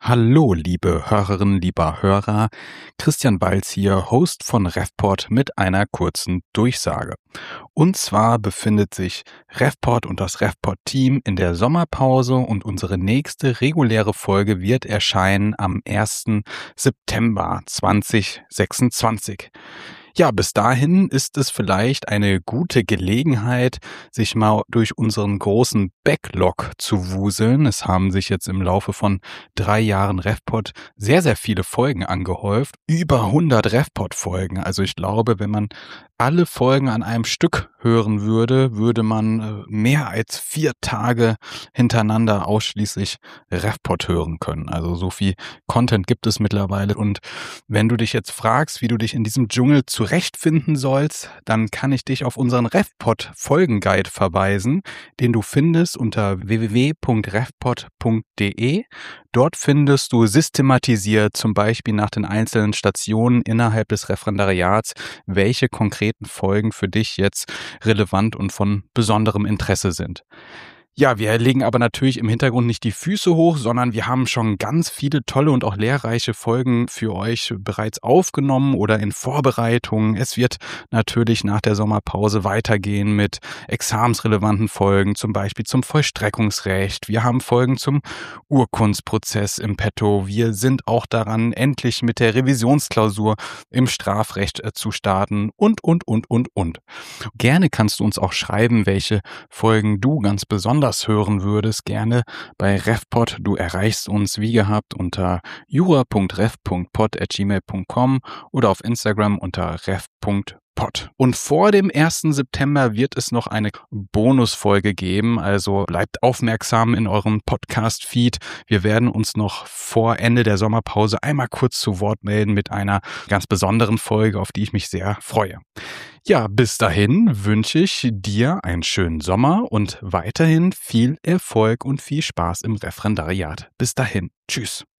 Hallo, liebe Hörerinnen, lieber Hörer. Christian Balz hier, Host von RevPod mit einer kurzen Durchsage. Und zwar befindet sich RevPod und das RevPod-Team in der Sommerpause und unsere nächste reguläre Folge wird erscheinen am 1. September 2026. Ja, bis dahin ist es vielleicht eine gute Gelegenheit, sich mal durch unseren großen Backlog zu wuseln. Es haben sich jetzt im Laufe von 3 Jahren RevPod sehr, sehr viele Folgen angehäuft. Über 100 RevPod-Folgen. Also ich glaube, wenn man alle Folgen an einem Stück hören würde, würde man mehr als 4 Tage hintereinander ausschließlich RevPod hören können. Also so viel Content gibt es mittlerweile. Und wenn du dich jetzt fragst, wie du dich in diesem Dschungel zurechtfinden sollst, dann kann ich dich auf unseren RevPod Folgenguide verweisen, den du findest unter www.revpod.de. Dort findest du systematisiert zum Beispiel nach den einzelnen Stationen innerhalb des Referendariats, welche konkreten Folgen für dich jetzt relevant und von besonderem Interesse sind. Ja, wir legen aber natürlich im Hintergrund nicht die Füße hoch, sondern wir haben schon ganz viele tolle und auch lehrreiche Folgen für euch bereits aufgenommen oder in Vorbereitung. Es wird natürlich nach der Sommerpause weitergehen mit examensrelevanten Folgen, zum Beispiel zum Vollstreckungsrecht. Wir haben Folgen zum Urkundsprozess im Petto. Wir sind auch daran, endlich mit der Revisionsklausur im Strafrecht zu starten und. Gerne kannst du uns auch schreiben, welche Folgen du ganz besonders hören würdest, gerne bei RevPod. Du erreichst uns wie gehabt unter jura.rev.pod@gmail.com oder auf Instagram unter rev.pod. Und vor dem 1. September wird es noch eine Bonusfolge geben, also bleibt aufmerksam in eurem Podcast-Feed. Wir werden uns noch vor Ende der Sommerpause einmal kurz zu Wort melden mit einer ganz besonderen Folge, auf die ich mich sehr freue. Ja, bis dahin wünsche ich dir einen schönen Sommer und weiterhin viel Erfolg und viel Spaß im Referendariat. Bis dahin. Tschüss.